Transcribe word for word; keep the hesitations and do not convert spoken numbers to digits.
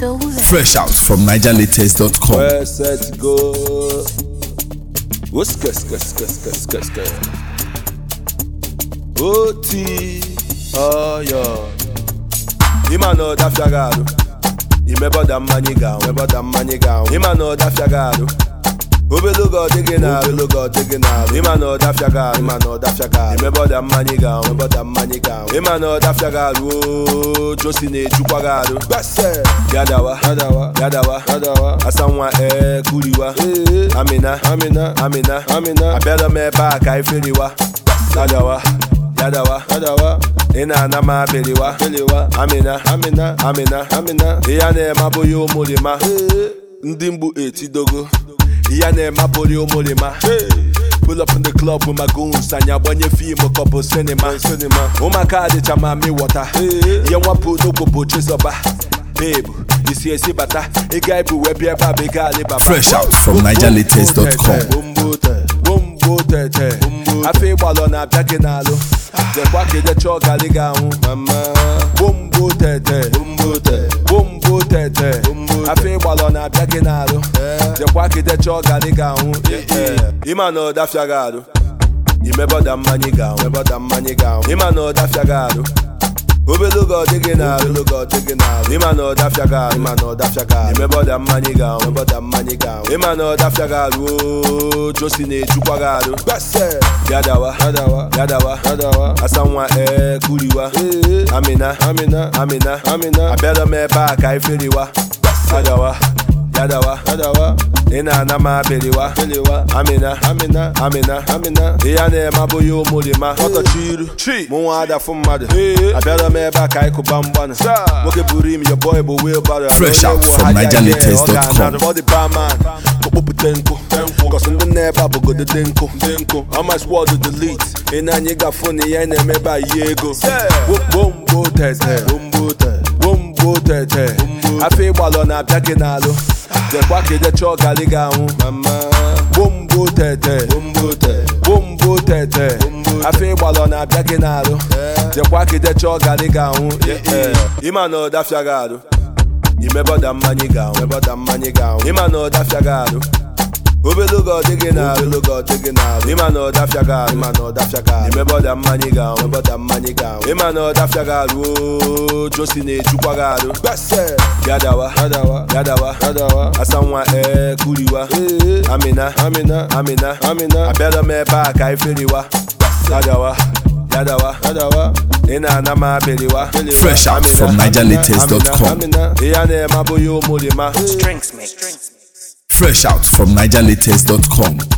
so lit. Fresh out from niger latest dot com. We're set to go. What's kus kus kus kus kus kus? O T, oh yeah. Imano da fiagado. Imebo da maniga, imebo da maniga. Imano da fiagado. Obelugo digina, obelugo digina. Imano da fiagado, imano da fiagado. Imebo da maniga, imebo da maniga. Imano da fiagado. Josine chukwagado. Bese. Yadawa, yadawa, yadawa, yadawa. Asanwa eh kuriwa. Amina, amina, amina, amina. Abelo me ba kai feliwa. Yadawa. Yadawa, yadawa, ina na ma beliwa, beliwa, amina, amina, amina, amina. Iya ne maboyo mulima, ndimbu eti dogo. Iya ne maboyo mulima. Pull up in the club with my goons, and ya wanye film couple cinema, cinema. Uma kadi chama mi water, ya wapu no popo chisoba. Babe, you see a sibata, a guy who webi a baby gali baba. Fresh out from niger latest dot com. I feel while on a bacchanalo. The wacky the chalk aligaun, mama. Bumbo tete, bumbo te, bumbo tete. I feel while on a bacchanalo. The wacky the chalk aligaun, Imano da fiagado. Imebo da maniga, imebo da maniga. Imano da fiagado. Obelugo digina, obelugo digina. Imano da fiagado, imano da fiagado. Imebo da maniga, imebo da maniga. Imano da fiagado. Josine chukwagado. Bese. Yadawa, yadawa, yadawa, yadawa. Asanwa eh kuriwa. Amina, amina, amina, amina. Abelo me ba kai feliwa. Yadawa, yadawa, yadawa. Ina na ma beliwa, beliwa. Amina, amina, amina, amina. Iya ne maboyo mulima. Oto chiru, chi. Mwa da fumade. Abelo me ba kai kubambana. Woke burim your boy bo wheelbarrow. Fresh out from niger latest dot com. Body barman. Kopo tenko. Cause in the never go the denko. Denko. I might swallow the delete. In a nigga funny and me by yego. Boom bo tete. Boom bo tete. Boom bo tete. I feel while on a bacchanalo. The wacky the chalk aligaun. Mama. Boom bo tete. Boom bo tete. Boom bo tete. I feel while on a bacchanalo. The wacky the chalk aligaun. Imano da fiagado. Imebo da maniga, imebo da maniga. Imano da fiagado. Obelugo digina, obelugo digina. Imano da fiagado, imano da fiagado. Imebo da maniga, imebo da maniga. Imano da fiagado. Josine chukwagado. Bese. Yadawa, yadawa, yadawa, yadawa. Asanwa eh kuriwa. Amina, amina, amina, amina. Abelo me ba kai feliwa. Yadawa. Yadawa, yadawa. Ina na ma beliwa. Fresh out from niger latest dot com. Iya ne maboyo mulima. Strings mix. Fresh out from niger latest dot com.